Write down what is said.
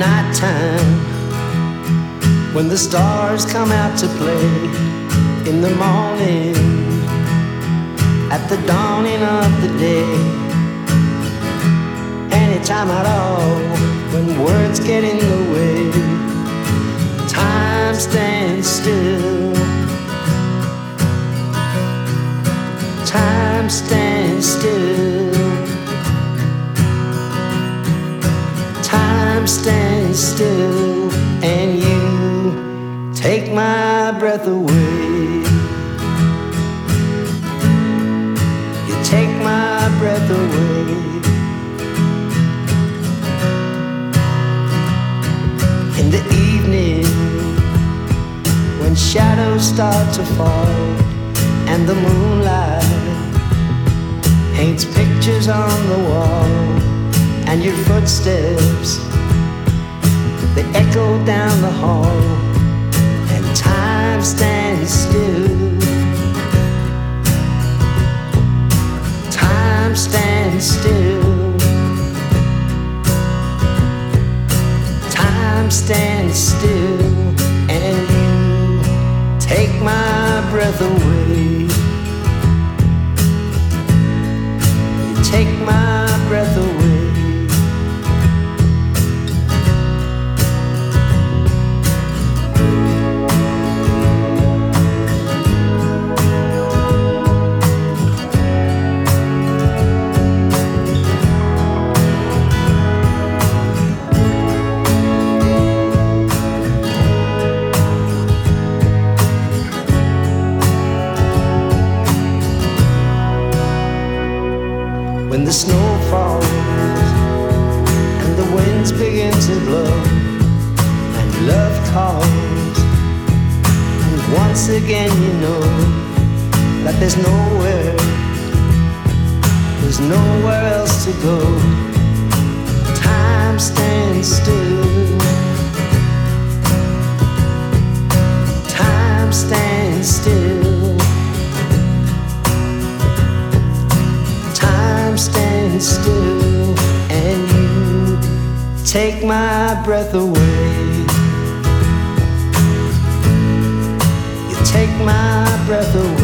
nighttime, when the stars come out to play, in the morning, at the dawning of the day, anytime at all, when words get in the way, time stands still. Time stands still. Time stands still, and you take my breath away. You take my breath away. In the evening, when shadows start to fall, and the moonlight paints pictures on the wall, and your footsteps, they echo down the hall, and time stands still. Time stands still. Time stands still, and you take my breath away. You take my breath away. When the snow falls and the winds begin to blow and love calls, and once again you know that there's nowhere else to go. Time stands still. Time stands still. Time stands still, and you take my breath away. You take my breath away.